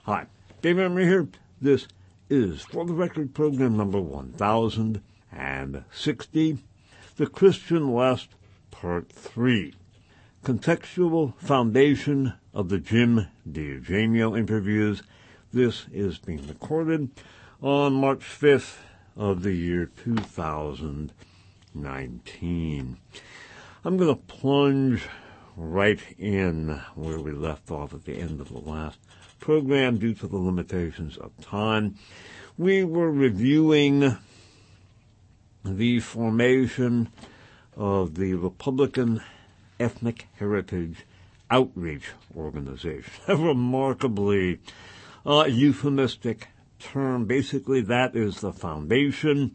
Hi, Dave Emery here. This is For the Record program number 1060, The Christian Left, Part 3, Contextual Foundation of the Jim DiEugenio Interviews. This is being recorded on March 5th of the year 2019. I'm going to plunge right in where we left off at the end of the last program due to the limitations of time. We were reviewing the formation of the Republican Ethnic Heritage Outreach Organization, a remarkably euphemistic term. Basically, that is the foundation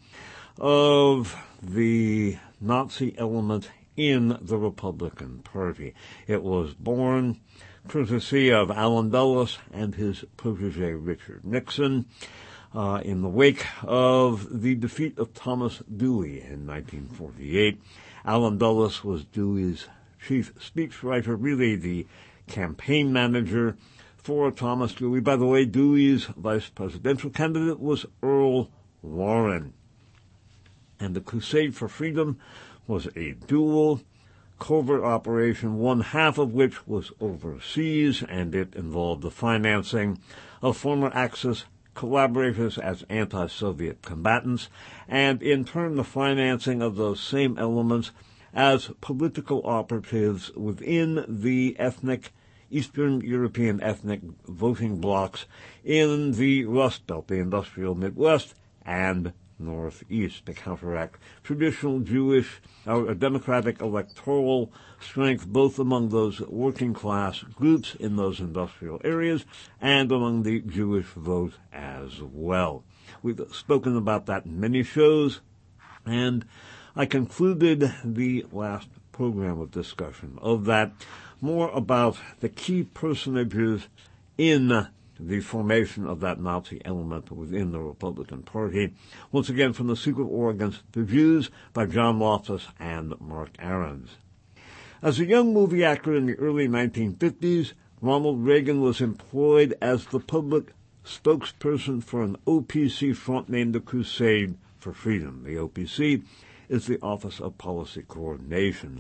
of the Nazi element in the Republican Party. It was born courtesy of Allen Dulles and his protege Richard Nixon in the wake of the defeat of Thomas Dewey in 1948. Allen Dulles was Dewey's chief speechwriter, really the campaign manager for Thomas Dewey. By the way, Dewey's vice presidential candidate was Earl Warren. And the Crusade for Freedom was a dual covert operation, one half of which was overseas, and it involved the financing of former Axis collaborators as anti-Soviet combatants, and in turn the financing of those same elements as political operatives within the Eastern European ethnic voting blocs in the Rust Belt, the industrial Midwest, and Northeast, to counteract traditional Jewish or democratic electoral strength both among those working class groups in those industrial areas and among the Jewish vote as well. We've spoken about that in many shows, and I concluded the last program of discussion of that more about the key personages in the formation of that Nazi element within the Republican Party. Once again, from The Secret War Against the Jews by John Loftus and Mark Ahrens. As a young movie actor in the early 1950s, Ronald Reagan was employed as the public spokesperson for an OPC front named the Crusade for Freedom. The OPC is the Office of Policy Coordination.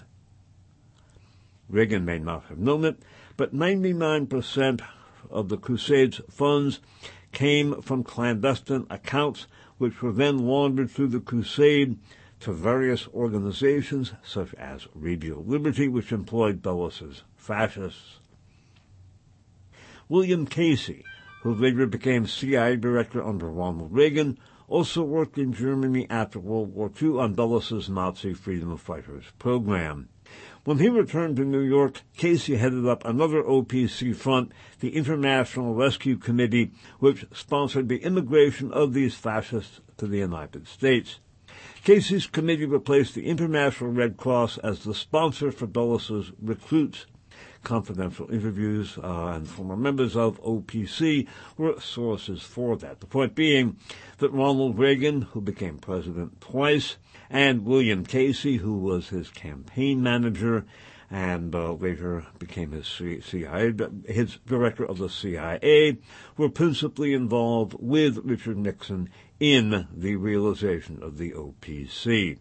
Reagan may not have known it, but 99% of the Crusade's funds came from clandestine accounts, which were then laundered through the Crusade to various organizations, such as Radio Liberty, which employed Dulles' fascists. William Casey, who later became CIA director under Ronald Reagan, also worked in Germany after World War II on Dulles' Nazi freedom fighters program. When he returned to New York, Casey headed up another OPC front, the International Rescue Committee, which sponsored the immigration of these fascists to the United States. Casey's committee replaced the International Red Cross as the sponsor for Dulles' recruits. Confidential interviews and former members of OPC were sources for that. The point being that Ronald Reagan, who became president twice, and William Casey, who was his campaign manager and later became his director of the CIA, were principally involved with Richard Nixon in the realization of the OPC.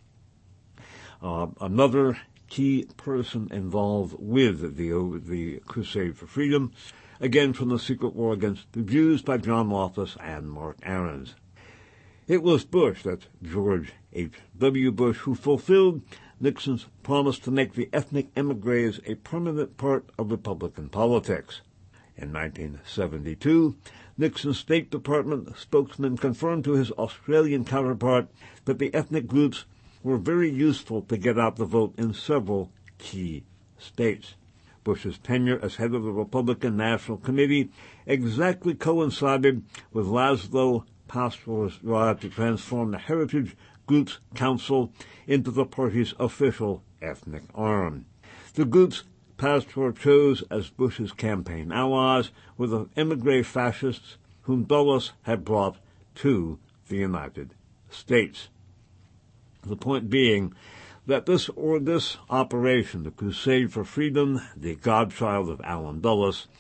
Another key person involved with the Crusade for Freedom, again from The Secret War Against the Jews by John Loftus and Mark Ahrens. It was Bush, that's George H.W. Bush, who fulfilled Nixon's promise to make the ethnic emigres a permanent part of Republican politics. In 1972, Nixon's State Department spokesman confirmed to his Australian counterpart that the ethnic groups were very useful to get out the vote in several key states. Bush's tenure as head of the Republican National Committee exactly coincided with Laszlo Pastor's drive to transform the Heritage Groups Council into the party's official ethnic arm. The groups Pastor chose as Bush's campaign allies were the emigre fascists whom Dulles had brought to the United States. The point being that this operation, the Crusade for Freedom, the godchild of Allen Dulles,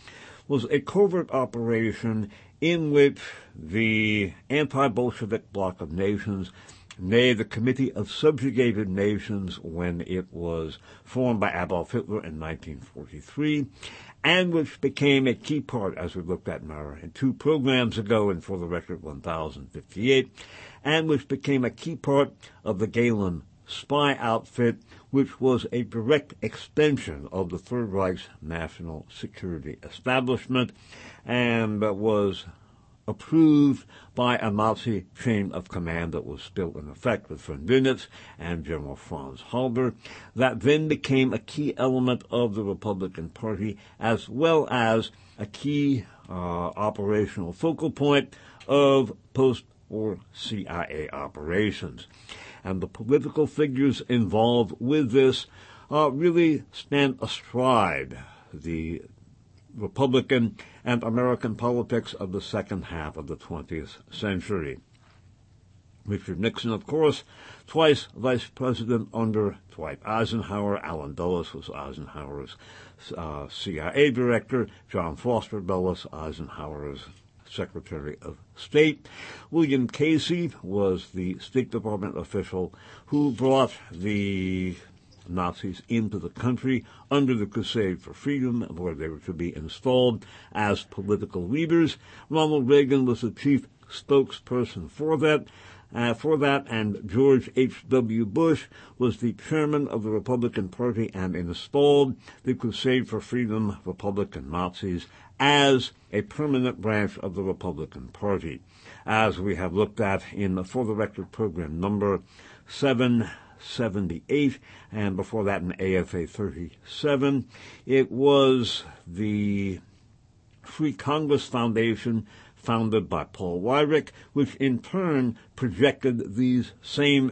was a covert operation in which the anti-Bolshevik bloc of nations, nay, the Committee of Subjugated Nations when it was formed by Adolf Hitler in 1943, and which became a key part, as we looked at in 2 programs ago, and for the record 1058, and which became a key part of the Gehlen spy outfit, which was a direct extension of the Third Reich's national security establishment, and was approved by a Nazi chain of command that was still in effect with von Dönitz and General Franz Halder, that then became a key element of the Republican Party, as well as a key operational focal point of post-war CIA operations. And the political figures involved with this really stand astride the Republican and American politics of the second half of the 20th century. Richard Nixon, of course, twice vice president under Dwight Eisenhower. Allen Dulles was Eisenhower's CIA director. John Foster Dulles, Eisenhower's Secretary of State. William Casey was the State Department official who brought the Nazis into the country under the Crusade for Freedom, where they were to be installed as political leaders. Ronald Reagan was the chief spokesperson for that, and George H.W. Bush was the chairman of the Republican Party and installed the Crusade for Freedom Republican Nazis as a permanent branch of the Republican Party. As we have looked at in the For the Record program number 778, and before that in AFA 37, it was the Free Congress Foundation, founded by Paul Weyrich, which in turn projected these same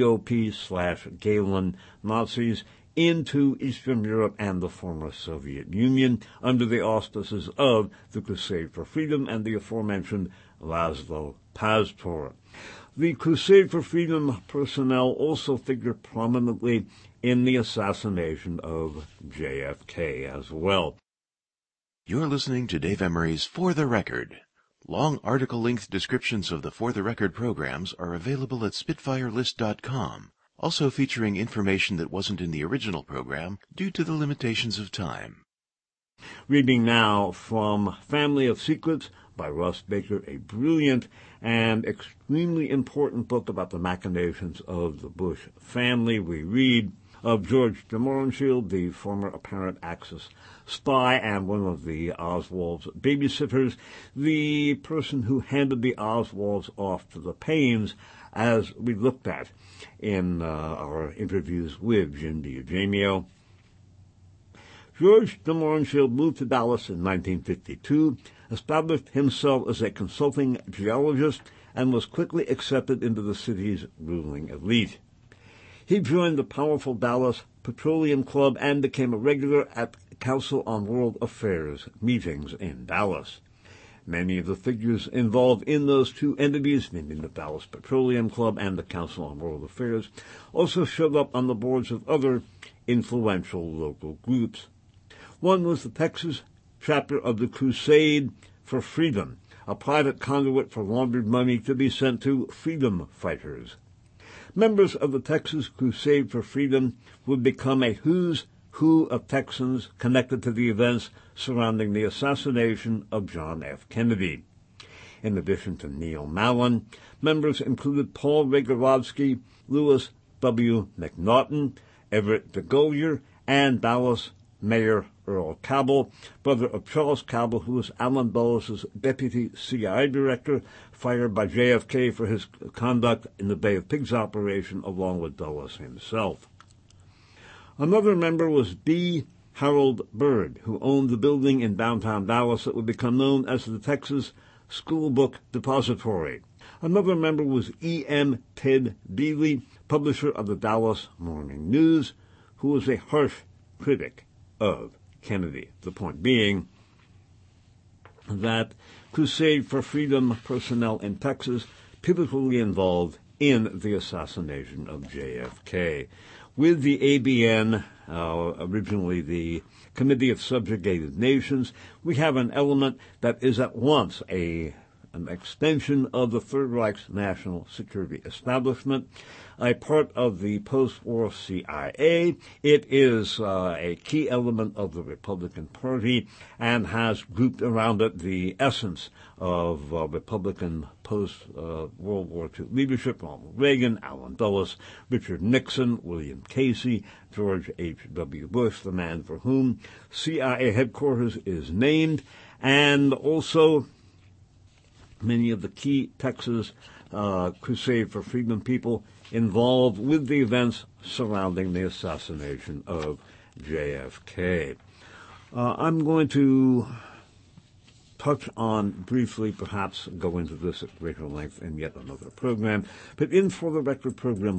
GOP/Gehlen Nazis into Eastern Europe and the former Soviet Union under the auspices of the Crusade for Freedom and the aforementioned Laszlo Pastor. The Crusade for Freedom personnel also figured prominently in the assassination of JFK as well. You're listening to Dave Emery's For the Record. Long article-length descriptions of the For the Record programs are available at SpitfireList.com, also featuring information that wasn't in the original program due to the limitations of time. Reading now from Family of Secrets by Russ Baker, a brilliant and extremely important book about the machinations of the Bush family. We read of George de Mohrenschildt, the former apparent Axis spy and one of the Oswald's babysitters, the person who handed the Oswalds off to the Paynes, as we looked at in our interviews with Jim DiEugenio. George de Mohrenschildt moved to Dallas in 1952, established himself as a consulting geologist, and was quickly accepted into the city's ruling elite. He joined the powerful Dallas Petroleum Club and became a regular at Council on World Affairs meetings in Dallas. Many of the figures involved in those two entities, meaning the Dallas Petroleum Club and the Council on World Affairs, also showed up on the boards of other influential local groups. One was the Texas chapter of the Crusade for Freedom, a private conduit for laundered money to be sent to freedom fighters. Members of the Texas Crusade for Freedom would become a who's who of Texans connected to the events surrounding the assassination of John F. Kennedy. In addition to Neil Mallon, members included Paul Regorovsky, Lewis W. McNaughton, Everett DeGolyer, and Dallas Mayor Earl Cabell, brother of Charles Cabell, who was Allen Dulles' deputy CIA director, fired by JFK for his conduct in the Bay of Pigs operation, along with Dulles himself. Another member was B. Harold Bird, who owned the building in downtown Dallas that would become known as the Texas School Book Depository. Another member was E.M. Ted Bealey, publisher of the Dallas Morning News, who was a harsh critic of Kennedy. The point being that Crusade for Freedom personnel in Texas pivotally involved in the assassination of JFK. with the ABN, originally the Committee of Subjugated Nations. We have an element that is at once an extension of the Third Reich's national security establishment, a part of the post-war CIA. It is a key element of the Republican Party and has grouped around it the essence of Republican post-World War II leadership: Ronald Reagan, Allen Dulles, Richard Nixon, William Casey, George H.W. Bush, the man for whom CIA headquarters is named, and also many of the key Texas Crusade for Freedom people involved with the events surrounding the assassination of JFK. I'm going to touch on briefly, perhaps go into this at greater length in yet another program, but in For the Record program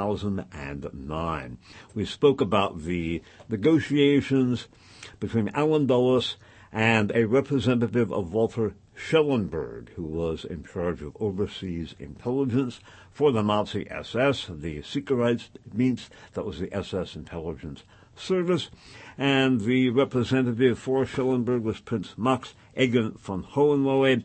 1009, we spoke about the negotiations between Allen Dulles and a representative of Walter Schellenberg, who was in charge of overseas intelligence for the Nazi SS, the Sicherheitsdienst, that was the SS intelligence service, and the representative for Schellenberg was Prince Max Eugen von Hohenlohe,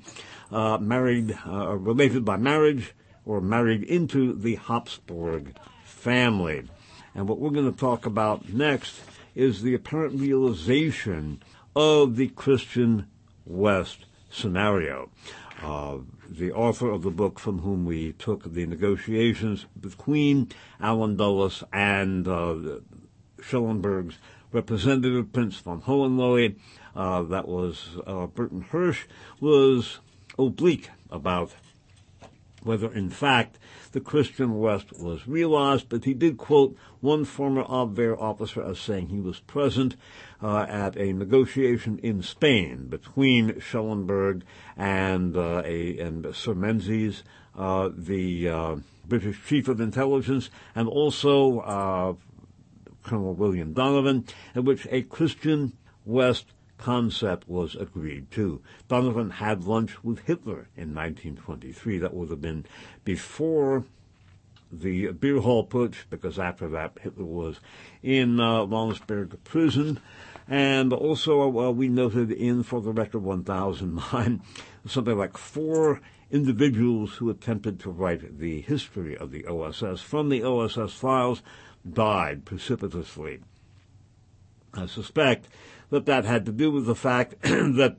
related by marriage or married into the Habsburg family. And what we're going to talk about next is the apparent realization of the Christian West scenario. The author of the book from whom we took the negotiations between Allen Dulles and Schellenberg's representative, Prince von Hohenlohe, that was Burton Hirsch, was oblique about whether, in fact, the Christian West was realized, but he did quote one former Abwehr officer as saying he was present at a negotiation in Spain between Schellenberg and Sir Menzies, the British Chief of Intelligence, and also Colonel William Donovan, in which a Christian West concept was agreed to. Donovan had lunch with Hitler in 1923. That would have been before the beer hall putsch, because after that Hitler was in Landsberg prison. And also we noted in For the Record 1009 something like 4 individuals who attempted to write the history of the OSS from the OSS files died precipitously. I suspect that had to do with the fact that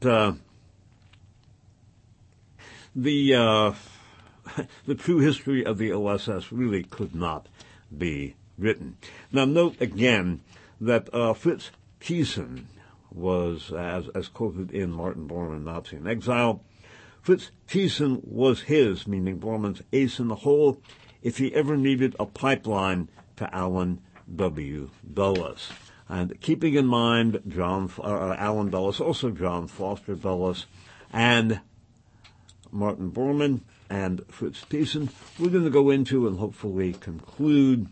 the true history of the OSS really could not be written. Now, note again that Fritz Thiessen was, as quoted in Martin Bormann, Nazi in Exile, Fritz Thiessen was his, meaning Bormann's, ace in the hole if he ever needed a pipeline to Allen W. Dulles. And keeping in mind Allen Dulles, also John Foster Dulles, and Martin Bormann and Fritz Thiessen, we're going to go into and hopefully conclude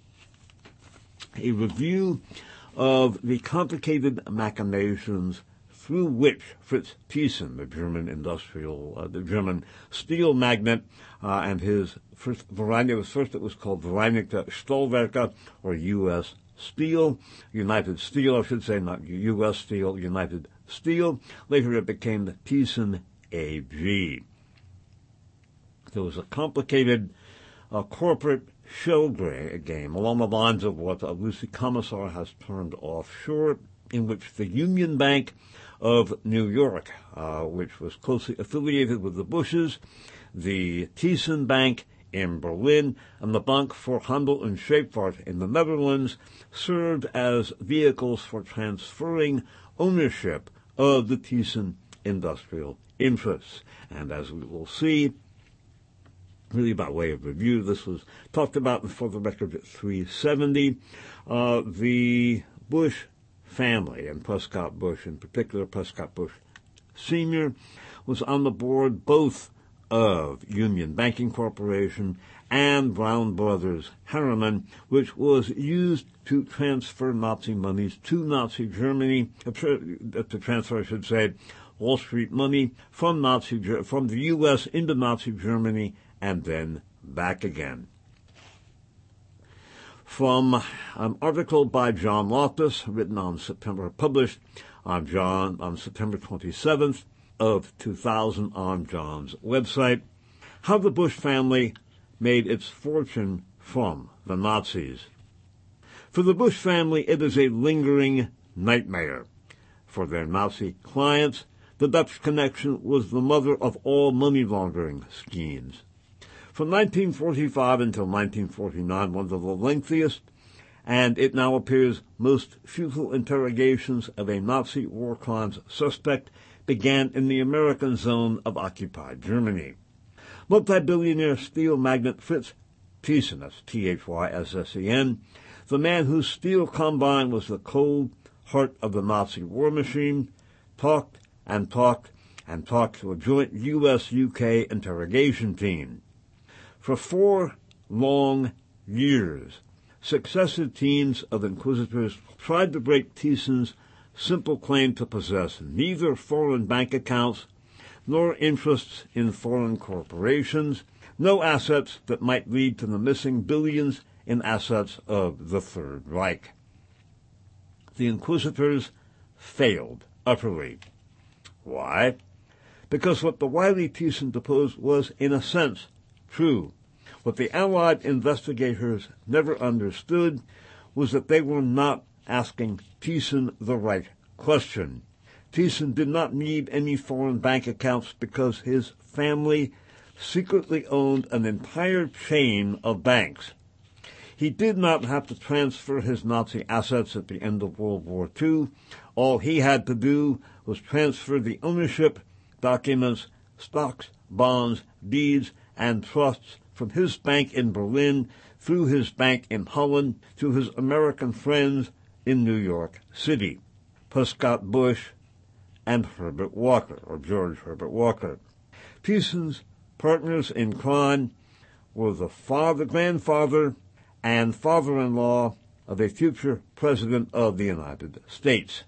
a review of the complicated machinations through which Fritz Thiessen, the German steel magnate, and his first Vereinigung, it was called Vereinigte Stahlwerke, or U.S. Steel, United Steel, I should say, not U.S. Steel, United Steel. Later it became the Thiessen AG. There was a complicated corporate shell game along the lines of what Lucy Commissar has termed offshore, in which the Union Bank of New York, which was closely affiliated with the Bushes, the Thyssen Bank in Berlin, and the Bank for Handel and Scheepvaart in the Netherlands, served as vehicles for transferring ownership of the Thyssen industrial interests. And as we will see, really by way of review, this was talked about For the Record at 370, the Bush family, and Prescott Bush in particular, Prescott Bush Sr., was on the board both of Union Banking Corporation and Brown Brothers Harriman, which was used to transfer Nazi monies to Nazi Germany, to transfer, I should say, Wall Street money from the U.S. into Nazi Germany and then back again. from an article by John Loftus, published on September 27th of 2000 on John's website, How the Bush Family Made Its Fortune from the Nazis. For the Bush family, it is a lingering nightmare. For their Nazi clients, the Dutch connection was the mother of all money laundering schemes. From 1945 until 1949, one of the lengthiest, and it now appears most futile interrogations of a Nazi war crimes suspect began in the American zone of occupied Germany. Multi-billionaire steel magnate Fritz Thyssen, that's Thyssen, the man whose steel combine was the cold heart of the Nazi war machine, talked and talked and talked to a joint U.S.-UK interrogation team. For 4 long years, successive teams of inquisitors tried to break Thyssen's simple claim to possess neither foreign bank accounts nor interests in foreign corporations, no assets that might lead to the missing billions in assets of the Third Reich. The inquisitors failed utterly. Why? Because what the wily Thyssen deposed was, in a sense, true. What the Allied investigators never understood was that they were not asking Thyssen the right question. Thyssen did not need any foreign bank accounts because his family secretly owned an entire chain of banks. He did not have to transfer his Nazi assets at the end of World War II. All he had to do was transfer the ownership documents, stocks, bonds, deeds, and trusts from his bank in Berlin through his bank in Holland to his American friends in New York City, Prescott Bush and Herbert Walker, or George Herbert Walker. Thyssen's partners in crime were the grandfather and father-in-law of a future president of the United States.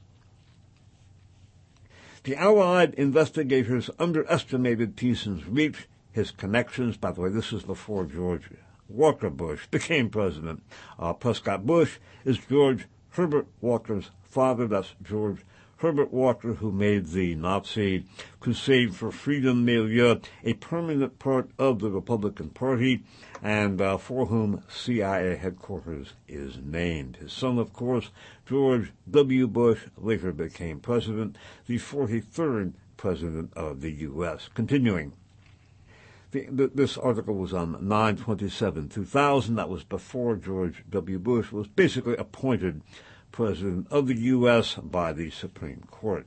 The Allied investigators underestimated Thyssen's reach, his connections. By the way, this is before George Walker Bush became president. Prescott Bush is George Herbert Walker's father. That's George Herbert Walker, who made the Nazi Crusade for Freedom milieu a permanent part of the Republican Party, and for whom CIA headquarters is named. His son, of course, George W. Bush, later became president, the 43rd president of the U.S. Continuing. This article was on 9/27/2000. That was before George W. Bush was basically appointed President of the U.S. by the Supreme Court.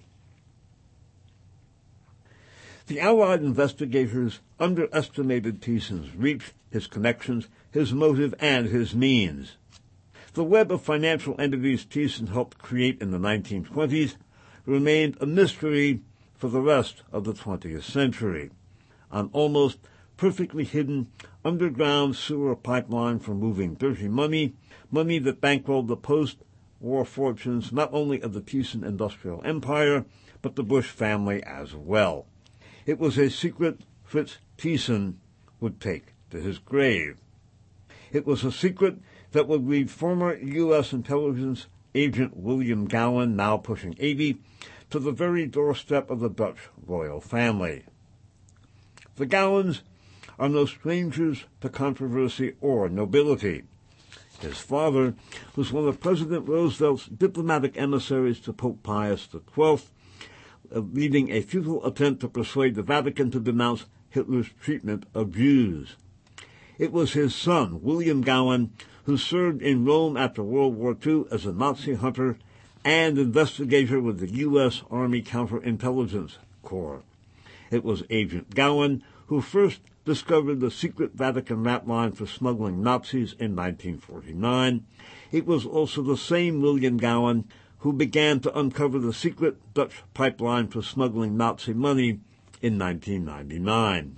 The Allied investigators underestimated Thyssen's reach, his connections, his motive, and his means. The web of financial entities Thyssen helped create in the 1920s remained a mystery for the rest of the 20th century. An almost perfectly hidden underground sewer pipeline for moving dirty money that bankrolled the post-war fortunes not only of the Thyssen industrial empire, but the Bush family as well. It was a secret Fritz Thyssen would take to his grave. It was a secret that would lead former U.S. intelligence agent William Gowan, now pushing 80, to the very doorstep of the Dutch royal family. The Gowans are no strangers to controversy or nobility. His father was one of President Roosevelt's diplomatic emissaries to Pope Pius XII, leading a futile attempt to persuade the Vatican to denounce Hitler's treatment of Jews. It was his son, William Gowan, who served in Rome after World War II as a Nazi hunter and investigator with the U.S. Army Counterintelligence Corps. It was Agent Gowan who first discovered the secret Vatican rat line for smuggling Nazis in 1949. It was also the same William Gowan who began to uncover the secret Dutch pipeline for smuggling Nazi money in 1999.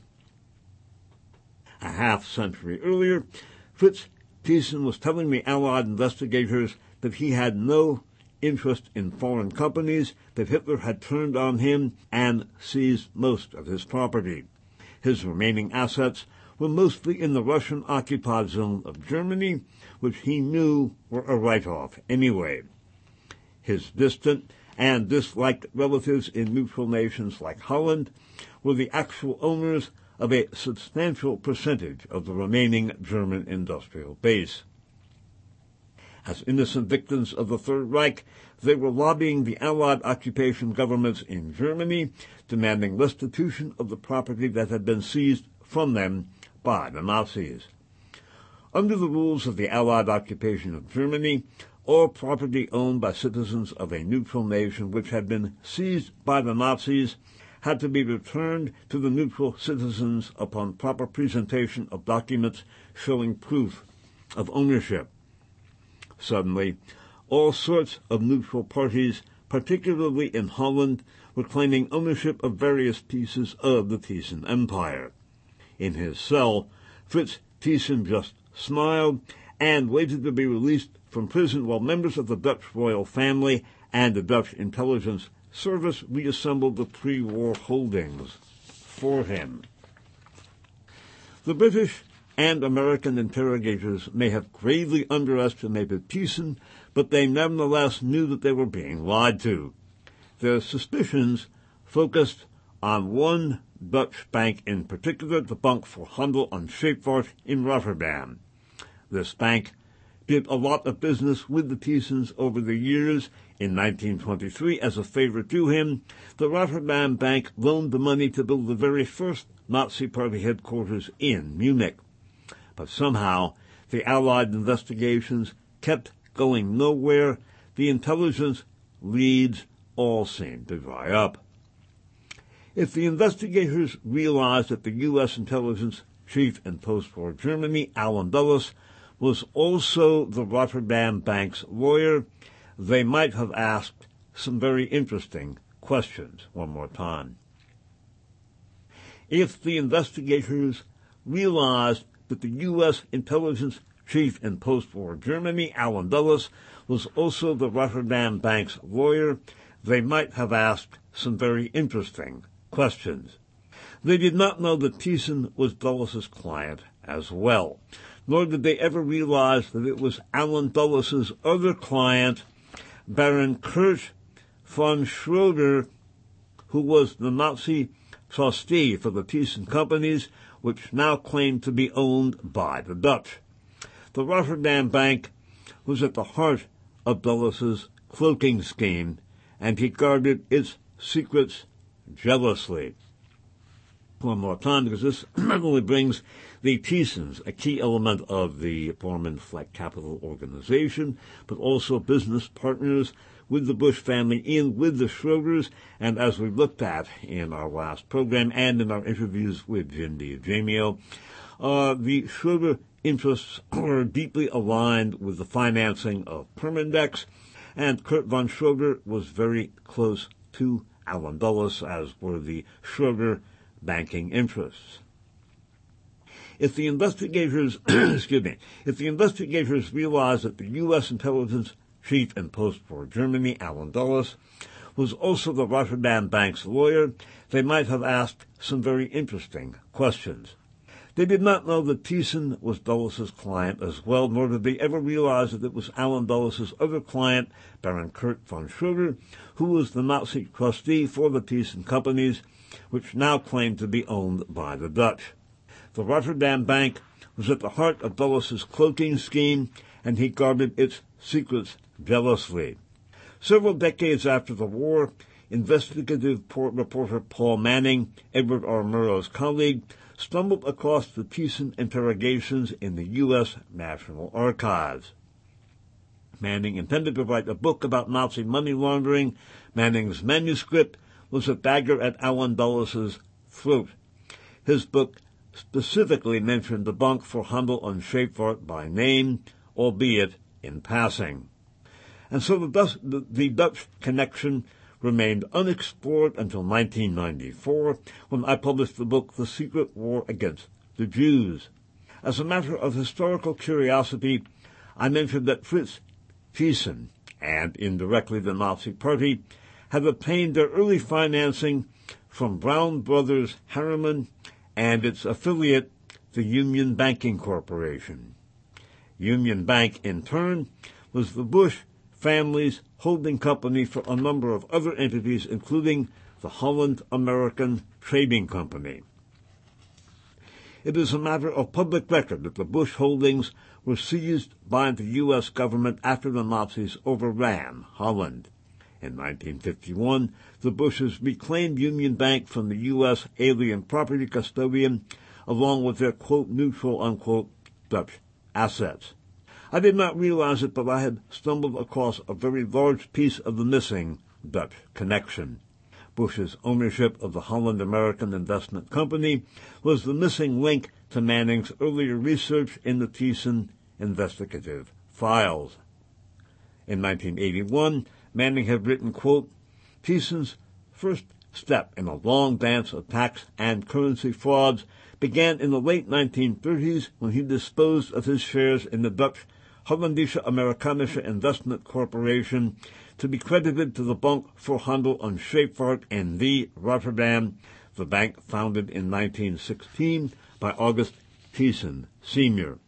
A half-century earlier, Fritz Thyssen was telling the Allied investigators that he had no interest in foreign companies, that Hitler had turned on him and seized most of his property. His remaining assets were mostly in the Russian-occupied zone of Germany, which he knew were a write-off anyway. His distant and disliked relatives in neutral nations like Holland were the actual owners of a substantial percentage of the remaining German industrial base. As innocent victims of the Third Reich, they were lobbying the Allied occupation governments in Germany, demanding restitution of the property that had been seized from them by the Nazis. Under the rules of the Allied occupation of Germany, all property owned by citizens of a neutral nation which had been seized by the Nazis had to be returned to the neutral citizens upon proper presentation of documents showing proof of ownership. Suddenly, all sorts of neutral parties, particularly in Holland, were claiming ownership of various pieces of the Thyssen Empire. In his cell, Fritz Thyssen just smiled and waited to be released from prison while members of the Dutch royal family and the Dutch intelligence service reassembled the pre-war holdings for him. The British and American interrogators may have gravely underestimated Thyssen, but they nevertheless knew that they were being lied to. Their suspicions focused on one Dutch bank in particular, the Bank voor Handel en Scheepvaart in Rotterdam. This bank did a lot of business with the Thyssens over the years. In 1923, as a favor to him, the Rotterdam Bank loaned the money to build the very first Nazi Party headquarters in Munich. But somehow, the Allied investigations kept going nowhere. The intelligence leads all seemed to dry up. If the investigators realized that the U.S. intelligence chief in post-war Germany, Allen Dulles, was also the Rotterdam Bank's lawyer, they might have asked some very interesting questions one more time. If the investigators realized that the U.S. intelligence chief in post-war Germany, Allen Dulles, was also the Rotterdam Bank's lawyer, they might have asked some very interesting questions. They did not know that Thyssen was Dulles's client as well, nor did they ever realize that it was Allen Dulles's other client, Baron Kurt von Schroeder, who was the Nazi trustee for the Thyssen companies, which now claimed to be owned by the Dutch. The Rotterdam Bank was at the heart of Dulles's cloaking scheme, and he guarded its secrets jealously. One more time, because this not only brings the Thyssens, a key element of the Bormann Fleck Capital organization, but also business partners with the Bush family with the Schroeders, and as we looked at in our last program and in our interviews with Jim DiEugeniо, the Schroeder interests were deeply aligned with the financing of Permindex, and Kurt von Schroeder was very close to Allen Dulles, as were the Schroeder banking interests. If the investigators, if the investigators realized that the U.S. intelligence chief in post-war Germany, Allen Dulles, was also the Rotterdam Bank's lawyer, they might have asked some very interesting questions. They did not know that Thyssen was Dulles's client as well, nor did they ever realize that it was Allen Dulles's other client, Baron Kurt von Schroeder, who was the Nazi trustee for the Thyssen companies, which now claimed to be owned by the Dutch. The Rotterdam Bank was at the heart of Dulles's cloaking scheme, and he guarded its secrets jealously. Several decades after the war, investigative reporter Paul Manning, Edward R. Murrow's colleague, stumbled across the Thyssen interrogations in the U.S. National Archives. Manning intended to write a book about Nazi money laundering. Manning's manuscript was a dagger at Allen Dulles's throat. His book specifically mentioned the Bank voor Handel en Scheepvaart by name, albeit in passing. And so the Dutch connection remained unexplored until 1994, when I published the book The Secret War Against the Jews. As a matter of historical curiosity, I mentioned that Fritz Thyssen, and indirectly the Nazi Party, had obtained their early financing from Brown Brothers Harriman and its affiliate the Union Banking Corporation. Union Bank, in turn, was the Bush family's holding company for a number of other entities, including the Holland American Trading Company. It is a matter of public record that the Bush holdings were seized by the U.S. government after the Nazis overran Holland. In 1951, the Bushes reclaimed Union Bank from the U.S. alien property custodian, along with their, quote, neutral, unquote, Dutch assets. I did not realize it, but I had stumbled across a very large piece of the missing Dutch connection. Bush's ownership of the Holland American Investment Company was the missing link to Manning's earlier research in the Thyssen investigative files. In 1981, Manning had written, quote, Thyssen's first step in a long dance of tax and currency frauds began in the late 1930s when he disposed of his shares in the Dutch Hollandische Amerikanische Investment Corporation, to be credited to the Bank voor Handel en Scheepvaart in Rotterdam, the bank founded in 1916 by August Thiessen Sr.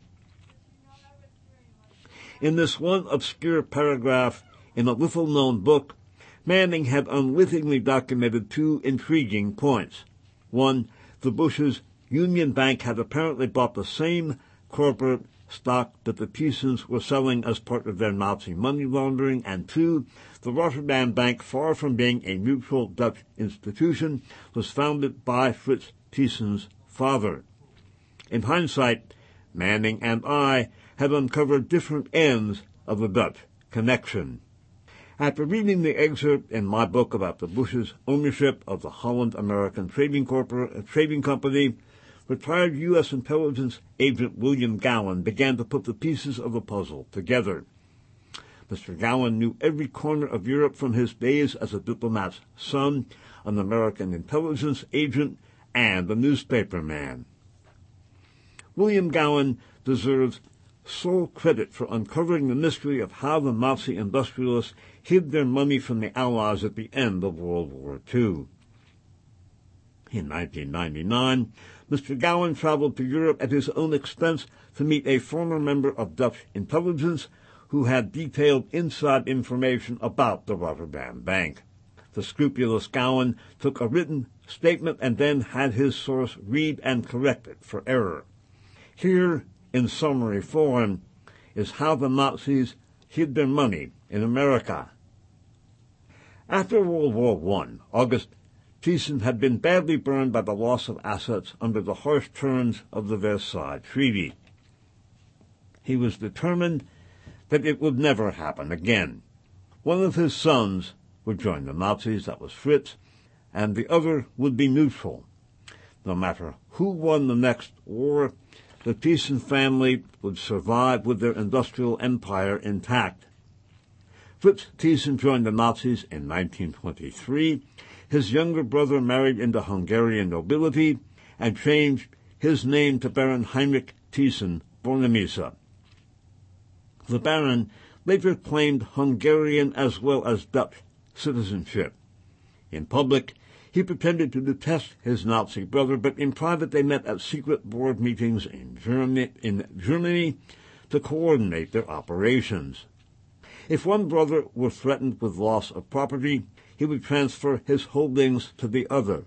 In this one obscure paragraph in a little-known book, Manning had unwittingly documented two intriguing points. One, the Bushes' Union Bank had apparently bought the same corporate stock that the Thiessens were selling as part of their Nazi money laundering, and two, the Rotterdam Bank, far from being a neutral Dutch institution, was founded by Fritz Thiessen's father. In hindsight, Manning and I had uncovered different ends of the Dutch connection. After reading the excerpt in my book about the Bushes' ownership of the Holland American Trading Company, retired U.S. intelligence agent William Gowan began to put the pieces of the puzzle together. Mr. Gowan knew every corner of Europe from his days as a diplomat's son, an American intelligence agent, and a newspaper man. William Gowan deserves sole credit for uncovering the mystery of how the Nazi industrialists hid their money from the Allies at the end of World War II. In 1999, Mr. Gowan traveled to Europe at his own expense to meet a former member of Dutch intelligence who had detailed inside information about the Rotterdam Bank. The scrupulous Gowan took a written statement and then had his source read and correct it for error. Here, in summary form, is how the Nazis hid their money in America. After World War I, August Thiessen had been badly burned by the loss of assets under the harsh terms of the Versailles Treaty. He was determined that it would never happen again. One of his sons would join the Nazis, that was Fritz, and the other would be neutral. No matter who won the next war, the Thiessen family would survive with their industrial empire intact. Fritz Thiessen joined the Nazis in 1923. His younger brother married into Hungarian nobility and changed his name to Baron Heinrich Thiessen Bornemisza. The Baron later claimed Hungarian as well as Dutch citizenship. In public, he pretended to detest his Nazi brother, but in private they met at secret board meetings in Germany to coordinate their operations. If one brother were threatened with loss of property, he would transfer his holdings to the other.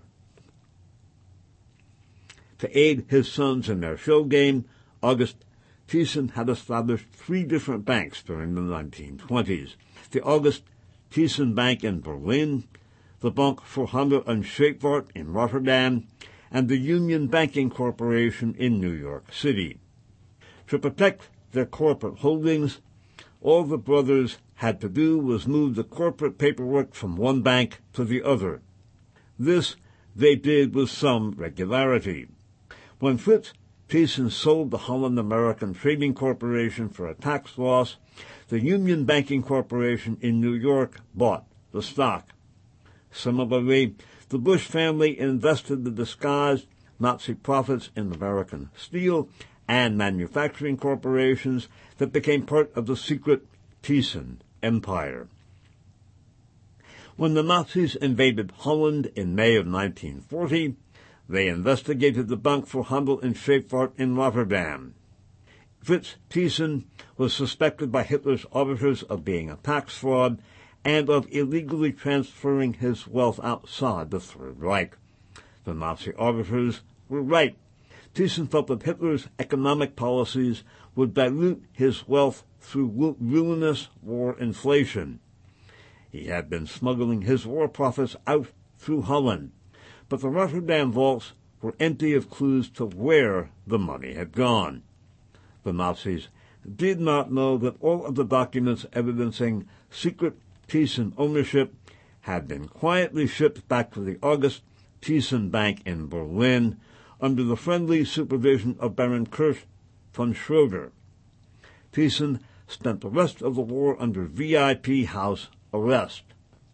To aid his sons in their show game, August Thiessen had established 3 different banks during the 1920s. The August Thiessen Bank in Berlin, the Bank voor Handel en Scheepvaart in Rotterdam, and the Union Banking Corporation in New York City. To protect their corporate holdings, all the brothers had to do was move the corporate paperwork from one bank to the other. This they did with some regularity. When Fritz Thiessen sold the Holland American Trading Corporation for a tax loss, the Union Banking Corporation in New York bought the stock. Similarly, the Bush family invested the disguised Nazi profits in American steel and manufacturing corporations that became part of the secret Thiessen empire. When the Nazis invaded Holland in May of 1940, They investigated the bank for Handel and Schaeffart in Rotterdam. Fritz Thyssen was suspected by Hitler's auditors of being a tax fraud and of illegally transferring his wealth outside the Third Reich. The Nazi auditors were right. Thyssen felt that Hitler's economic policies would dilute his wealth through ruinous war inflation. He had been smuggling his war profits out through Holland, but the Rotterdam vaults were empty of clues to where the money had gone. The Nazis did not know that all of the documents evidencing secret Thyssen ownership had been quietly shipped back to the August Thyssen Bank in Berlin under the friendly supervision of Baron Kurt von Schroeder. Thyssen spent the rest of the war under VIP house arrest.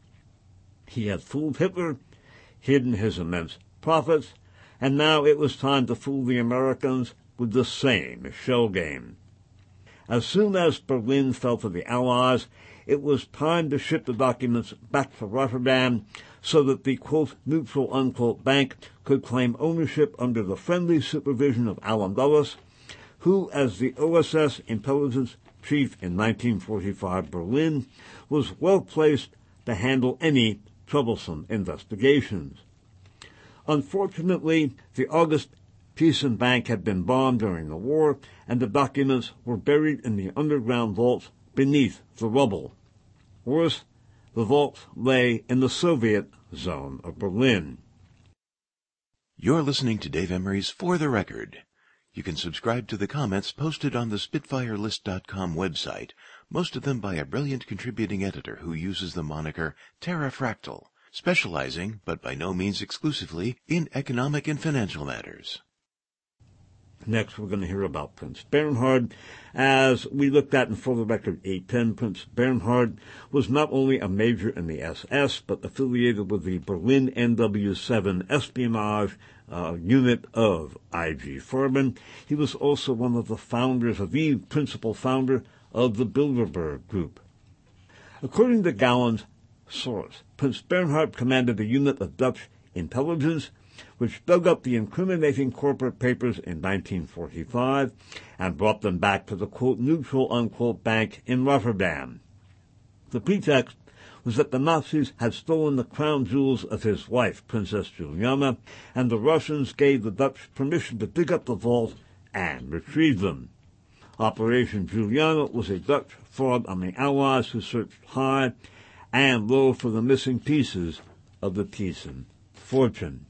He had fooled Hitler, hidden his immense profits, and now it was time to fool the Americans with the same shell game. As soon as Berlin fell to the Allies, it was time to ship the documents back to Rotterdam so that the, quote, neutral, unquote, bank could claim ownership under the friendly supervision of Allen Dulles, who, as the OSS intelligence chief in 1945 Berlin, was well placed to handle any troublesome investigations. Unfortunately, the August Thyssen Bank had been bombed during the war, and the documents were buried in the underground vaults beneath the rubble. Worse, the vaults lay in the Soviet zone of Berlin. You're listening to Dave Emery's For the Record. You can subscribe to the comments posted on the SpitfireList.com website, most of them by a brilliant contributing editor who uses the moniker Terrafractal, specializing, but by no means exclusively, in economic and financial matters. Next, we're going to hear about Prince Bernhard. As we looked at in For the Record 810, Prince Bernhard was not only a major in the SS, but affiliated with the Berlin NW7 espionage unit of IG Farben. He was also one of the founders, the principal founder of the Bilderberg Group. According to Gowland's source, Prince Bernhard commanded a unit of Dutch intelligence which dug up the incriminating corporate papers in 1945 and brought them back to the, quote, neutral, unquote, bank in Rotterdam. The pretext was that the Nazis had stolen the crown jewels of his wife, Princess Juliana, and the Russians gave the Dutch permission to dig up the vault and retrieve them. Operation Juliana was a Dutch fraud on the Allies who searched high and low for the missing pieces of the Thyssen fortune.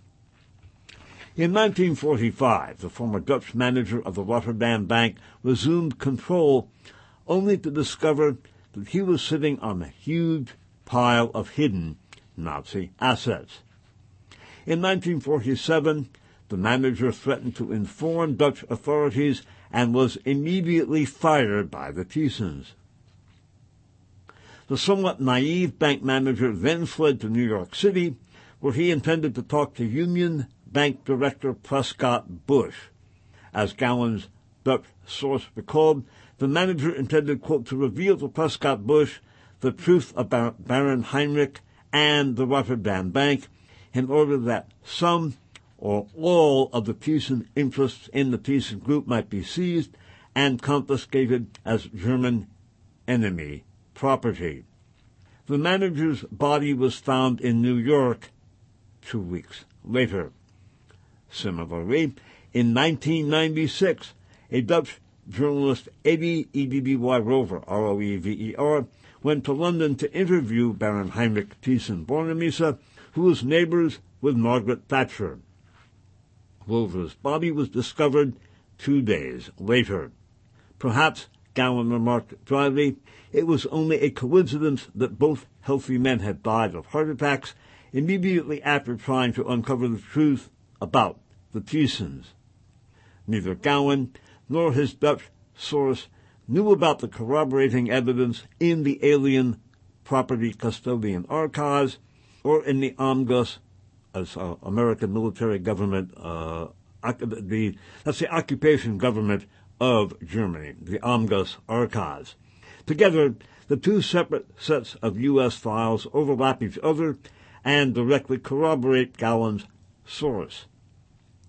In 1945, the former Dutch manager of the Rotterdam Bank resumed control, only to discover that he was sitting on a huge pile of hidden Nazi assets. In 1947, the manager threatened to inform Dutch authorities and was immediately fired by the Thyssens. The somewhat naive bank manager then fled to New York City, where he intended to talk to Union Bank Director Prescott Bush. As Gowland's Dutch source recalled, the manager intended, quote, to reveal to Prescott Bush the truth about Baron Heinrich and the Rotterdam Bank in order that some or all of the Thyssen interests in the Thyssen Group might be seized and confiscated as German enemy property. The manager's body was found in New York 2 weeks later. Similarly, in 1996, a Dutch journalist, Eddy Rover, R-O-E-V-E-R, went to London to interview Baron Heinrich Thyssen-Bornemisza, who was neighbors with Margaret Thatcher. Rover's body was discovered 2 days later. Perhaps, Gowland remarked dryly, it was only a coincidence that both healthy men had died of heart attacks immediately after trying to uncover the truth about the Thyssens. Neither Gowland nor his Dutch source knew about the corroborating evidence in the alien property custodian archives or in the AMGUS, as American military government, that's the occupation government of Germany, the AMGUS archives. Together, the two separate sets of U.S. files overlap each other and directly corroborate Gowland's source.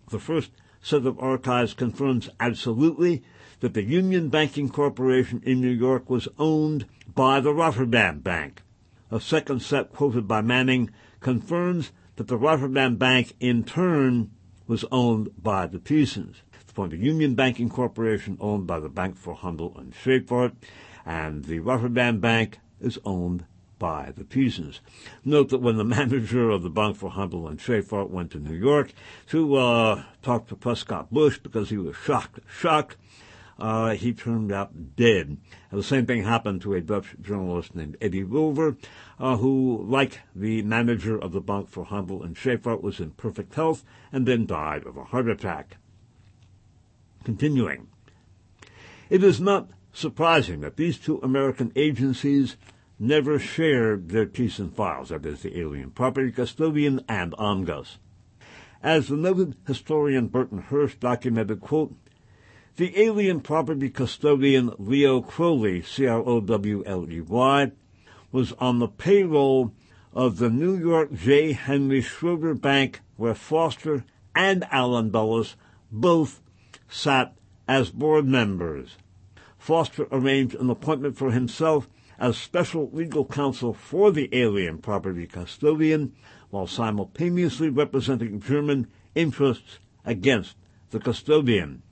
The first set of archives confirms absolutely that the Union Banking Corporation in New York was owned by the Rotterdam Bank. A second set quoted by Manning confirms that the Rotterdam Bank in turn was owned by the Thyssen's. The Union Banking Corporation owned by the Bank for Handel and Scheepvaart, and the Rotterdam Bank is owned by the Thyssen's. Note that when the manager of the Bank for Handel and Scheepvaart went to New York to talk to Prescott Bush because he was shocked, he turned out dead. And the same thing happened to a Dutch journalist named Eddie Wilver, who, like the manager of the Bank for Handel and Scheepvaart, was in perfect health and then died of a heart attack. Continuing, it is not surprising that these two American agencies never shared their Thyssen files, that is, the Alien Property Custodian and ONGUS. As the noted historian Burton Hirsch documented, quote, the Alien Property Custodian Leo Crowley, Crowley, was on the payroll of the New York J. Henry Schroeder Bank, where Foster and Allen Dulles both sat as board members. Foster arranged an appointment for himself as special legal counsel for the Alien Property Custodian, while simultaneously representing German interests against the custodian.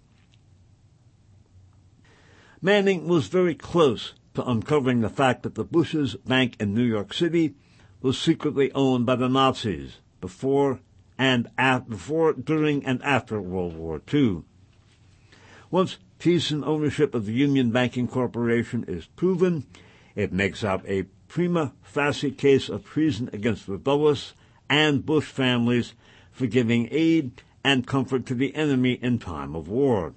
Manning was very close to uncovering the fact that the Bush's bank in New York City was secretly owned by the Nazis before, during, and after World War II. Once Thyssen ownership of the Union Banking Corporation is proven, it makes out a prima facie case of treason against the Dulles and Bush families for giving aid and comfort to the enemy in time of war.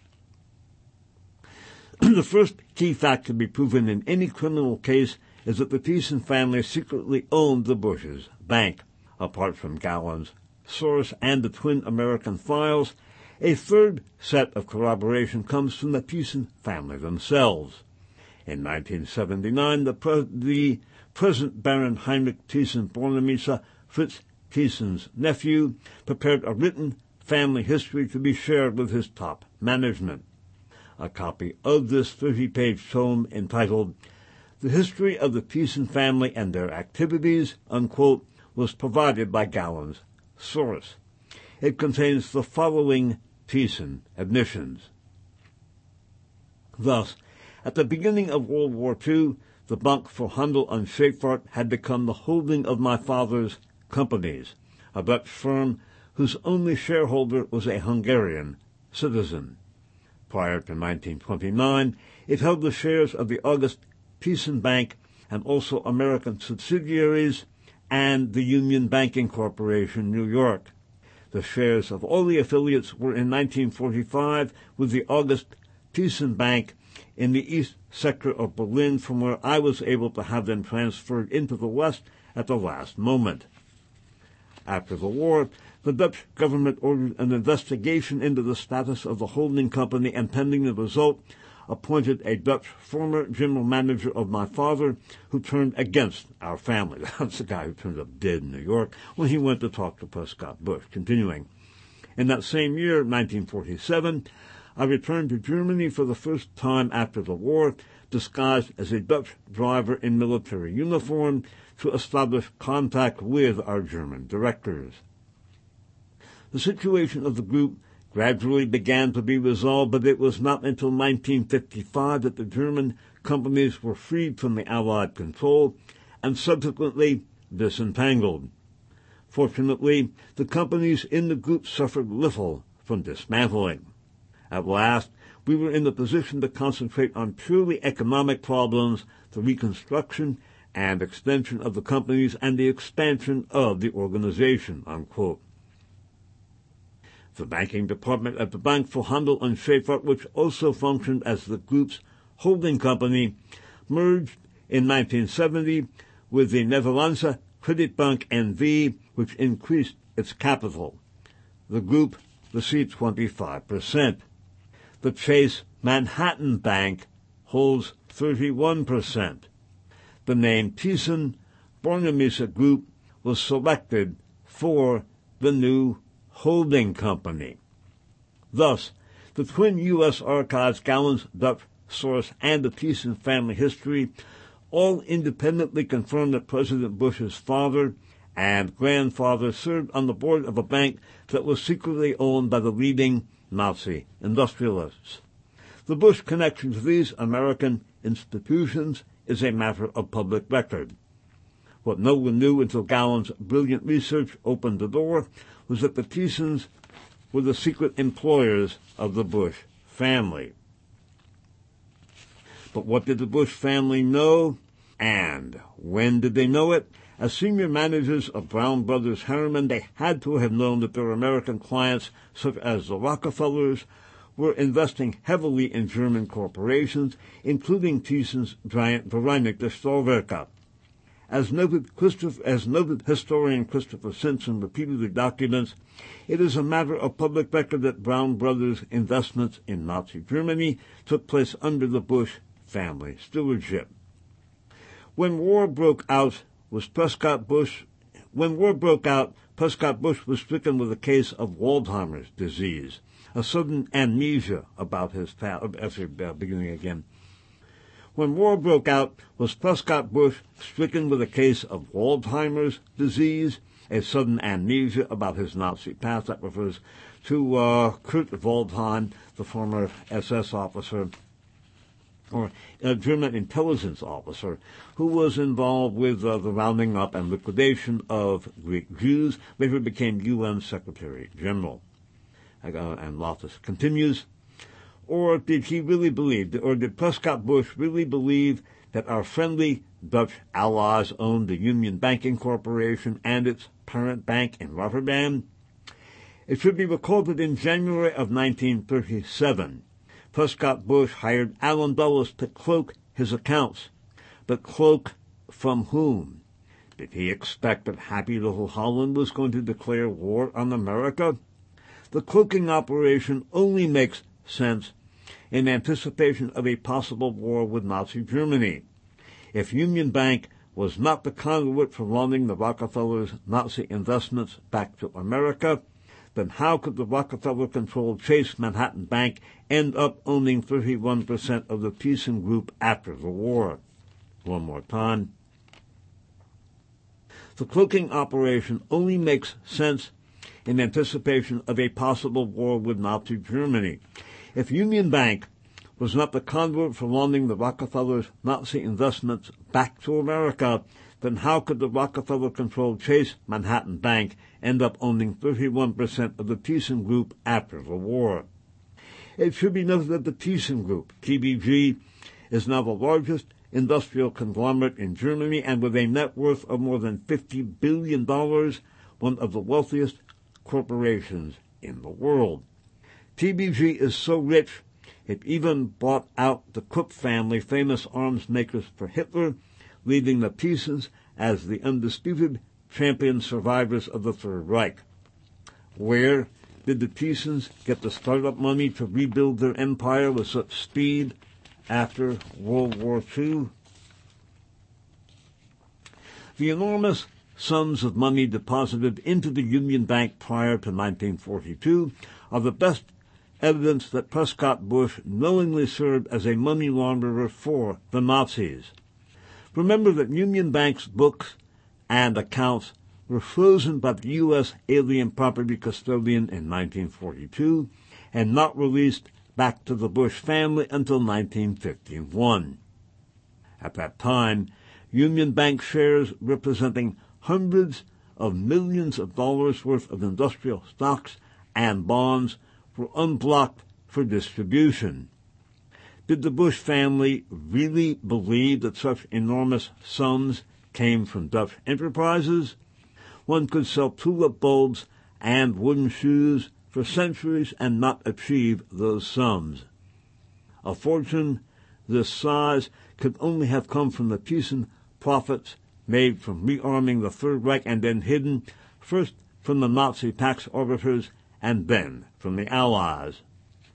The first key fact to be proven in any criminal case is that the Thyssen family secretly owned the Bush's bank. Apart from Gallen's source and the twin American files, a third set of corroboration comes from the Thyssen family themselves. In 1979, the present Baron Heinrich Thyssen-Bornemisza, Fritz Thyssen's nephew, prepared a written family history to be shared with his top management. A copy of this 30-page tome entitled The History of the Thyssen Family and Their Activities, unquote, was provided by Gallen's source. It contains the following Thyssen admissions. Thus, at the beginning of World War II, the Bank for Handel and Scheepvaart had become the holding of my father's companies, a Dutch firm whose only shareholder was a Hungarian citizen. Prior to 1929, it held the shares of the August Thyssen Bank and also American subsidiaries and the Union Banking Corporation, New York. The shares of all the affiliates were in 1945 with the August Thyssen Bank in the east sector of Berlin, from where I was able to have them transferred into the west at the last moment. After the war, the Dutch government ordered an investigation into the status of the holding company, and pending the result, appointed a Dutch former general manager of my father who turned against our family. That's the guy who turned up dead in New York when he went to talk to Prescott Bush. Continuing, in that same year, 1947, I returned to Germany for the first time after the war, disguised as a Dutch driver in military uniform, to establish contact with our German directors. The situation of the group gradually began to be resolved, but it was not until 1955 that the German companies were freed from the Allied control and subsequently disentangled. Fortunately, the companies in the group suffered little from dismantling. At last, we were in the position to concentrate on purely economic problems, the reconstruction and extension of the companies, and the expansion of the organization, unquote. The banking department at the Bank for Handel and Scheepvaart, which also functioned as the group's holding company, merged in 1970 with the Nederlandse Creditbank NV, which increased its capital. The group received 25%. The Chase Manhattan Bank holds 31%. The name Thyssen-Bornemisza Group was selected for the new Holding Company. Thus, the twin U.S. archives, Gallon's Dutch source, and the Thyssen family history all independently confirm that President Bush's father and grandfather served on the board of a bank that was secretly owned by the leading Nazi industrialists. The Bush connection to these American institutions is a matter of public record. What no one knew until Gallon's brilliant research opened the door was that the Thysens were the secret employers of the Bush family. But what did the Bush family know, and when did they know it? As senior managers of Brown Brothers Harriman, they had to have known that their American clients, such as the Rockefellers, were investing heavily in German corporations, including Thyssen's giant Vereinigte Stahlwerke. As noted historian Christopher Simpson repeatedly documents, it is a matter of public record that Brown Brothers' investments in Nazi Germany took place under the Bush family stewardship. When war broke out, Prescott Bush was stricken with a case of Waldheimer's disease, a sudden amnesia about his beginning again. When war broke out, was Prescott Bush stricken with a case of Waldheimer's disease, a sudden amnesia about his Nazi past? That refers to Kurt Waldheim, the former SS officer, or a German intelligence officer, who was involved with the rounding up and liquidation of Greek Jews, later became UN Secretary General. And Loftus continues, or did Prescott Bush really believe that our friendly Dutch allies owned the Union Banking Corporation and its parent bank in Rotterdam? It should be recalled that in January of 1937, Prescott Bush hired Allen Dulles to cloak his accounts. But cloak from whom? Did he expect that happy little Holland was going to declare war on America? The cloaking operation only makes sense in anticipation of a possible war with Nazi Germany. If Union Bank was not the conduit for loaning the Rockefellers' Nazi investments back to America, then how could the Rockefeller-controlled Chase Manhattan Bank end up owning 31% of the Thyssen Group after the war? One more time. The cloaking operation only makes sense in anticipation of a possible war with Nazi Germany. If Union Bank was not the conduit for loaning the Rockefellers' Nazi investments back to America, then how could the Rockefeller-controlled Chase Manhattan Bank end up owning 31% of the Thyssen Group after the war? It should be noted that the Thyssen Group, TBG, is now the largest industrial conglomerate in Germany, and with a net worth of more than $50 billion, one of the wealthiest corporations in the world. TBG is so rich, it even bought out the Krupp family, famous arms makers for Hitler, leaving the Thysens as the undisputed champion survivors of the Third Reich. Where did the Thysens get the startup money to rebuild their empire with such speed after World War II? The enormous sums of money deposited into the Union Bank prior to 1942 are the best evidence that Prescott Bush knowingly served as a money launderer for the Nazis. Remember that Union Bank's books and accounts were frozen by the U.S. Alien Property Custodian in 1942 and not released back to the Bush family until 1951. At that time, Union Bank shares representing hundreds of millions of dollars worth of industrial stocks and bonds were unblocked for distribution. Did the Bush family really believe that such enormous sums came from Dutch enterprises? One could sell tulip bulbs and wooden shoes for centuries and not achieve those sums. A fortune this size could only have come from the Thyssen profits made from rearming the Third Reich and then hidden, first from the Nazi tax auditors and then from the Allies.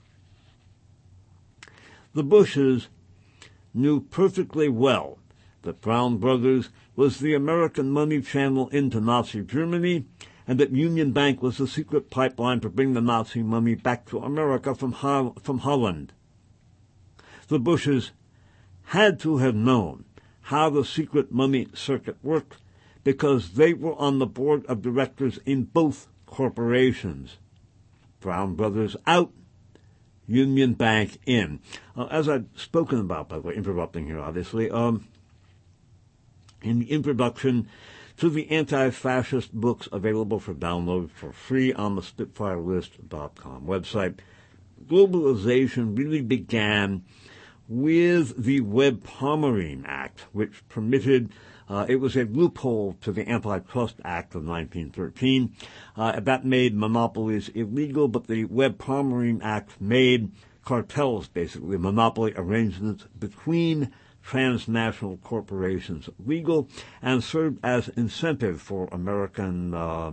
The Bushes knew perfectly well that Brown Brothers was the American money channel into Nazi Germany, and that Union Bank was the secret pipeline to bring the Nazi money back to America from Holland. The Bushes had to have known how the secret money circuit worked because they were on the board of directors in both corporations. Brown Brothers out, Union Bank in. As I've spoken about, by the way, interrupting here, obviously, in the introduction to the anti-fascist books available for download for free on the SpitfireList.com website, globalization really began with the Webb-Pomerene Act, which permitted, it was a loophole to the Antitrust Act of 1913. That made monopolies illegal, but the Webb-Pomerene Act made cartels, basically, monopoly arrangements between transnational corporations legal and served as incentive for American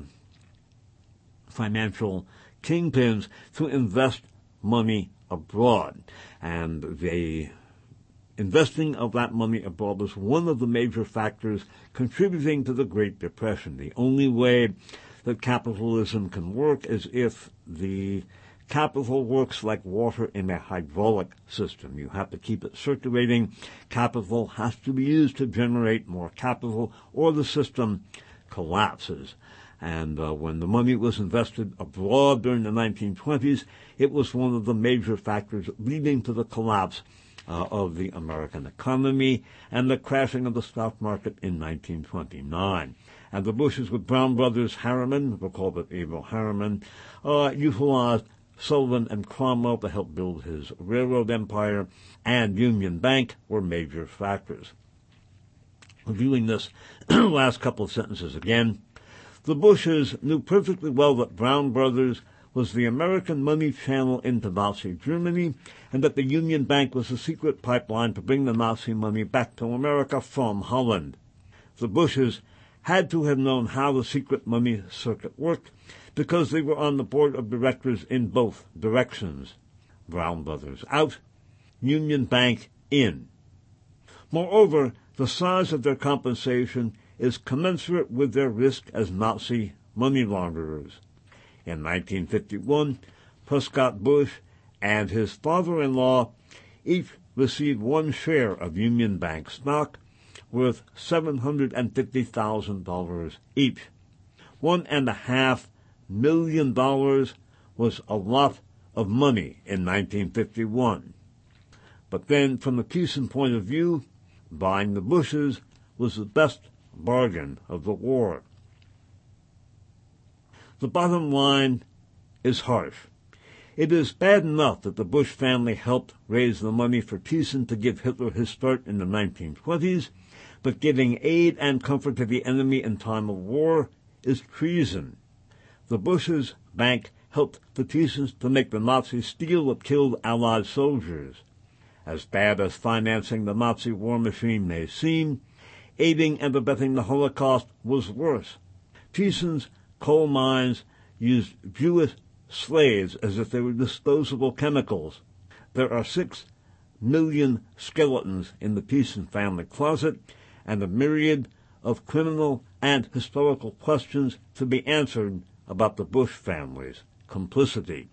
financial kingpins to invest money abroad. And the investing of that money abroad was one of the major factors contributing to the Great Depression. The only way that capitalism can work is if the capital works like water in a hydraulic system. You have to keep it circulating. Capital has to be used to generate more capital, or the system collapses. And when the money was invested abroad during the 1920s, it was one of the major factors leading to the collapse of the American economy and the crashing of the stock market in 1929. And the Bushes with Brown Brothers Harriman, we'll call it Abel Harriman, utilized Sullivan and Cromwell to help build his railroad empire, and Union Bank were major factors. Reviewing this last couple of sentences again, the Bushes knew perfectly well that Brown Brothers was the American money channel into Nazi Germany, and that the Union Bank was a secret pipeline to bring the Nazi money back to America from Holland. The Bushes had to have known how the secret money circuit worked because they were on the board of directors in both directions. Brown Brothers out, Union Bank in. Moreover, the size of their compensation is commensurate with their risk as Nazi money launderers. In 1951, Prescott Bush and his father-in-law each received one share of Union Bank stock worth $750,000 each. $1.5 million was a lot of money in 1951. But then, from the Thyssen point of view, buying the Bushes was the best bargain of the war. The bottom line is harsh. It is bad enough that the Bush family helped raise the money for Thyssen to give Hitler his start in the 1920s, but giving aid and comfort to the enemy in time of war is treason. The Bushes' bank helped the Thysens to make the Nazis steal what killed Allied soldiers. As bad as financing the Nazi war machine may seem, aiding and abetting the Holocaust was worse. Thyssen's coal mines used Jewish slaves as if they were disposable chemicals. There are 6 million skeletons in the Thyssen family closet, and a myriad of criminal and historical questions to be answered about the Bush family's complicity.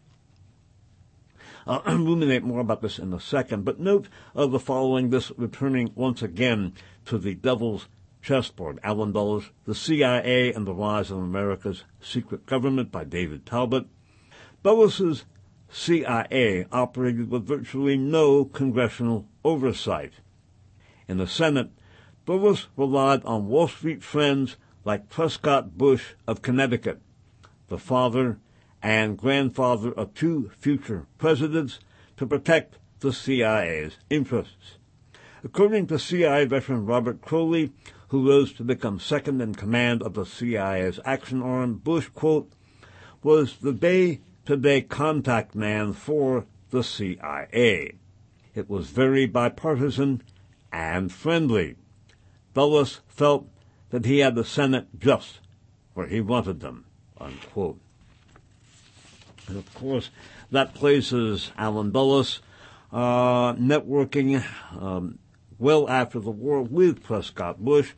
I'll ruminate more about this in a second, but note the following, this returning once again to the Devil's Chessboard, Allen Dulles, The CIA and the Rise of America's Secret Government by David Talbot. Dulles' CIA operated with virtually no congressional oversight. In the Senate, Dulles relied on Wall Street friends like Prescott Bush of Connecticut, the father and grandfather of 2 future presidents, to protect the CIA's interests. According to CIA veteran Robert Crowley, who rose to become second in command of the CIA's action arm, Bush, quote, was the day-to-day contact man for the CIA. It was very bipartisan and friendly. Dulles felt that he had the Senate just where he wanted them, unquote. And of course, that places Allen Dulles networking well after the war with Prescott Bush,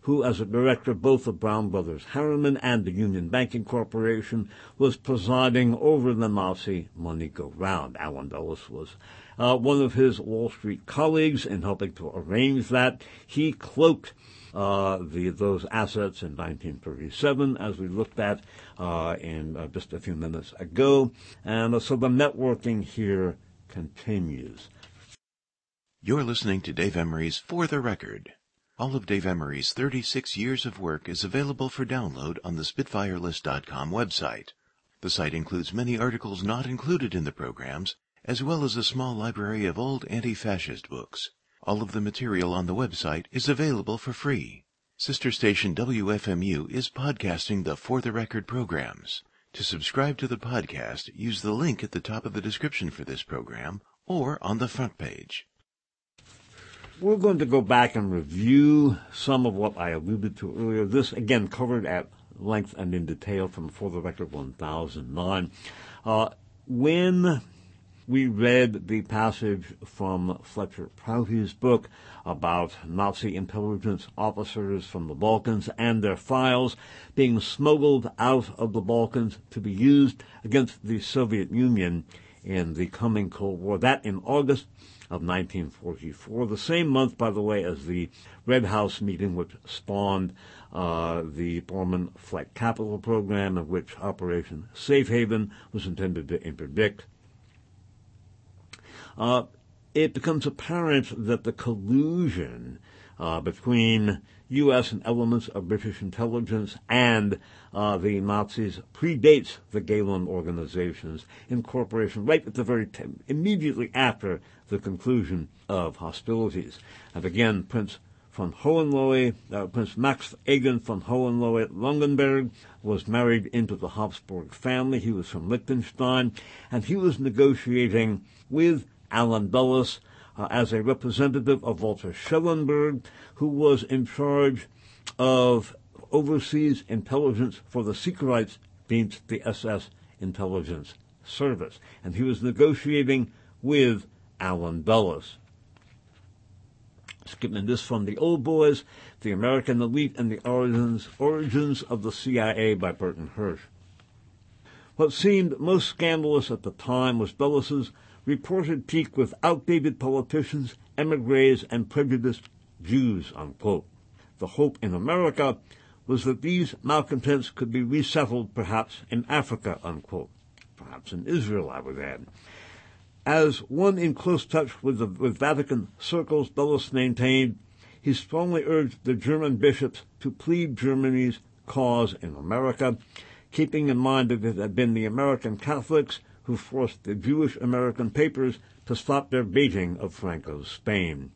who, as a director both of Brown Brothers Harriman and the Union Banking Corporation, was presiding over the Nazi money go-round. Allen Dulles was one of his Wall Street colleagues in helping to arrange that. He cloaked those assets in 1937, as we looked at in just a few minutes ago. And so the networking here continues. You're listening to Dave Emery's For the Record. All of Dave Emery's 36 years of work is available for download on the SpitfireList.com website. The site includes many articles not included in the programs, as well as a small library of old anti-fascist books. All of the material on the website is available for free. Sister station WFMU is podcasting the For the Record programs. To subscribe to the podcast, use the link at the top of the description for this program or on the front page. We're going to go back and review some of what I alluded to earlier. This, again, covered at length and in detail from For the Record 1009. When we read the passage from Fletcher Prouty's book about Nazi intelligence officers from the Balkans and their files being smuggled out of the Balkans to be used against the Soviet Union in the coming Cold War, that in August of 1944, the same month, by the way, as the Red House meeting which spawned the Bormann Flight Capital program, of which Operation Safe Haven was intended to interdict. It becomes apparent that the collusion between U.S. and elements of British intelligence and the Nazis predates the Gehlen organization's incorporation right at the very immediately after the conclusion of hostilities. And again, Prince Max Eugen von Hohenlohe-Langenberg was married into the Habsburg family. He was from Liechtenstein, and he was negotiating with Allen Dulles as a representative of Walter Schellenberg, who was in charge of overseas intelligence for the Sicherheitsdienst, the SS intelligence service. And he was negotiating with Allen Dulles. Skipping this from The Old Boys, The American Elite and the Origins of the CIA by Burton Hirsch. What seemed most scandalous at the time was Dulles's reported pique with outdated politicians, emigres, and prejudiced Jews, unquote. The hope in America was that these malcontents could be resettled perhaps in Africa, unquote. Perhaps in Israel, I would add. As one in close touch with Vatican circles, Dulles maintained, he strongly urged the German bishops to plead Germany's cause in America, keeping in mind that it had been the American Catholics who forced the Jewish American papers to stop their baiting of Franco's Spain.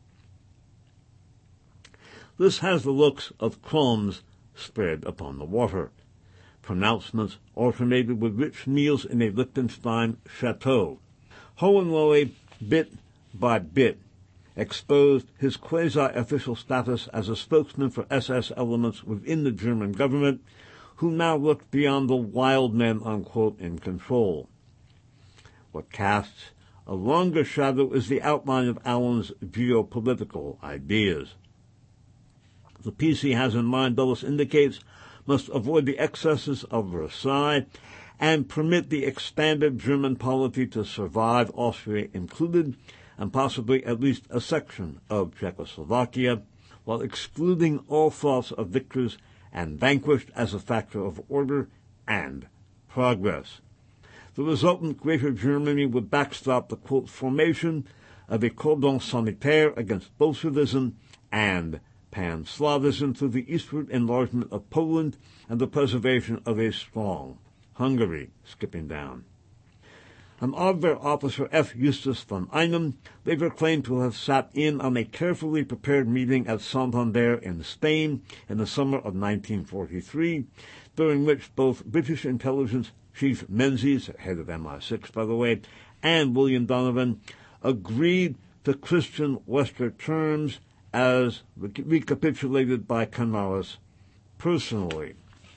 This has the looks of crumbs spread upon the water. Pronouncements alternated with rich meals in a Liechtenstein chateau. Hohenlohe, bit by bit, exposed his quasi-official status as a spokesman for SS elements within the German government, who now looked beyond the wild men, unquote, in control. What casts a longer shadow is the outline of Allen's geopolitical ideas. The peace he has in mind, Dulles indicates, must avoid the excesses of Versailles and permit the expanded German polity to survive, Austria included, and possibly at least a section of Czechoslovakia, while excluding all thoughts of victors and vanquished as a factor of order and progress. The resultant Greater Germany would backstop the, quote, formation of a cordon sanitaire against Bolshevism and Pan-Slavism through the eastward enlargement of Poland and the preservation of a strong Hungary, skipping down. An Abwehr officer, F. Justus von Einem, later claimed to have sat in on a carefully prepared meeting at Santander in Spain in the summer of 1943, during which both British intelligence Chief Menzies, head of MI6, by the way, and William Donovan agreed to Christian Western terms as recapitulated by Canaris personally.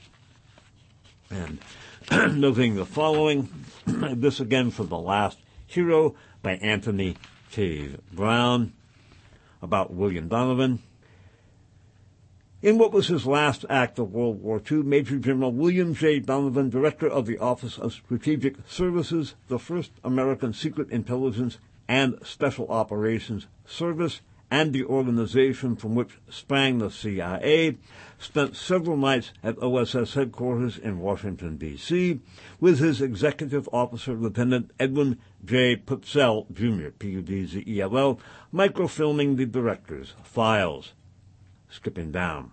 And noting the following, this again from The Last Hero by Anthony Cave Brown, about William Donovan. In what was his last act of World War II, Major General William J. Donovan, Director of the Office of Strategic Services, the first American Secret Intelligence and Special Operations Service, and the organization from which sprang the CIA, spent several nights at OSS headquarters in Washington, D.C., with his executive officer, Lieutenant Edwin J. Pudzell, Jr., Pudzell, microfilming the director's files. Skipping down.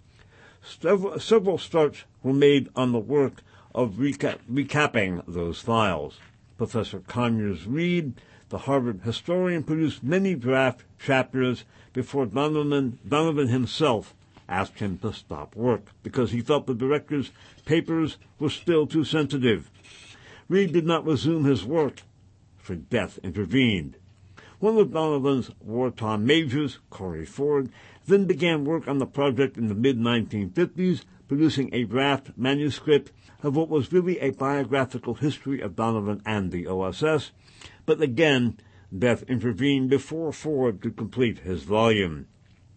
Several starts were made on the work of recapping those files. Professor Conyers Reed, the Harvard historian, produced many draft chapters before Donovan himself asked him to stop work because he felt the director's papers were still too sensitive. Reed did not resume his work, for death intervened. One of Donovan's wartime majors, Corey Ford, then began work on the project in the mid-1950s, producing a draft manuscript of what was really a biographical history of Donovan and the OSS, but again, death intervened before Ford could complete his volume.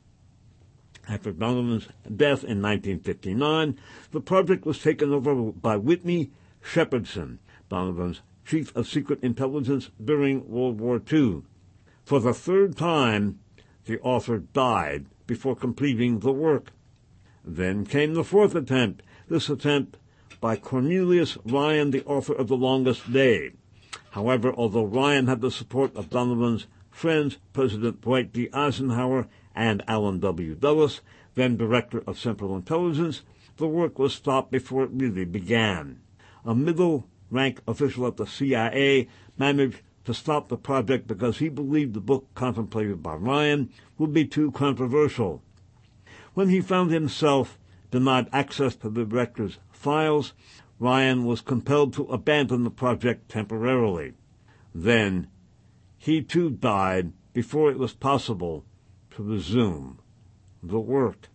After Donovan's death in 1959, the project was taken over by Whitney Shepardson, Donovan's chief of secret intelligence during World War II. For the third time, the author died before completing the work. Then came the fourth attempt, this attempt by Cornelius Ryan, the author of The Longest Day. However, although Ryan had the support of Donovan's friends, President Dwight D. Eisenhower and Allen W. Dulles, then Director of Central Intelligence, the work was stopped before it really began. A middle-rank official at the CIA managed to stop the project because he believed the book contemplated by Ryan would be too controversial. When he found himself denied access to the director's files, Ryan was compelled to abandon the project temporarily. Then, he too died before it was possible to resume the work.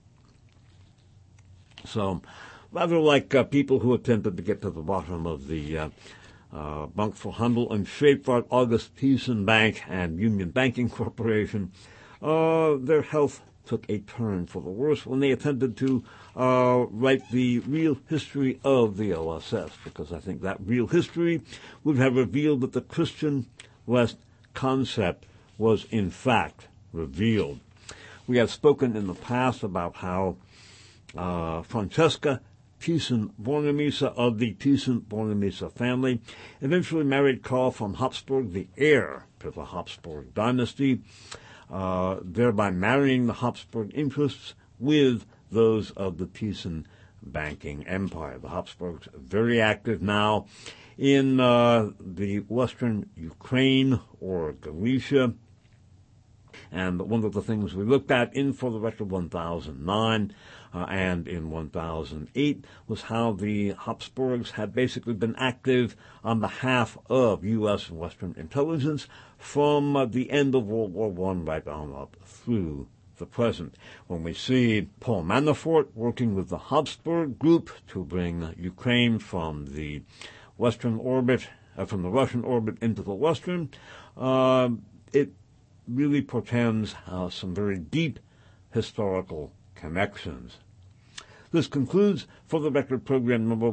So, rather like people who attempted to get to the bottom of the Bank for Handel and Schieffardt, August Thiessen Bank, and Union Banking Corporation, their health took a turn for the worse when they attempted to write the real history of the OSS, because I think that real history would have revealed that the Christian West concept was in fact revealed. We have spoken in the past about how Francesca Thyssen-Bornemisza of the Thyssen-Bornemisza family eventually married Karl von Habsburg, the heir to the Habsburg dynasty, thereby marrying the Habsburg interests with those of the Thyssen banking empire. The Habsburgs are very active now in the western Ukraine or Galicia. And one of the things we looked at in For the Record 1009 and in 1008 was how the Habsburgs had basically been active on behalf of U.S. and Western intelligence from the end of World War I right on up through the present. When we see Paul Manafort working with the Habsburg group to bring Ukraine from the Western orbit, from the Russian orbit into the Western, it really portends some very deep historical connections. This concludes For the Record program number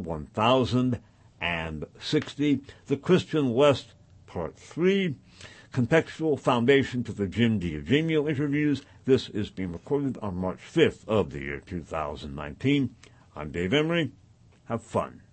1060, The Christian West, Part 3, Contextual Foundation to the Jim D'Eugenio interviews. This is being recorded on March 5th of the year 2019. I'm Dave Emery. Have fun.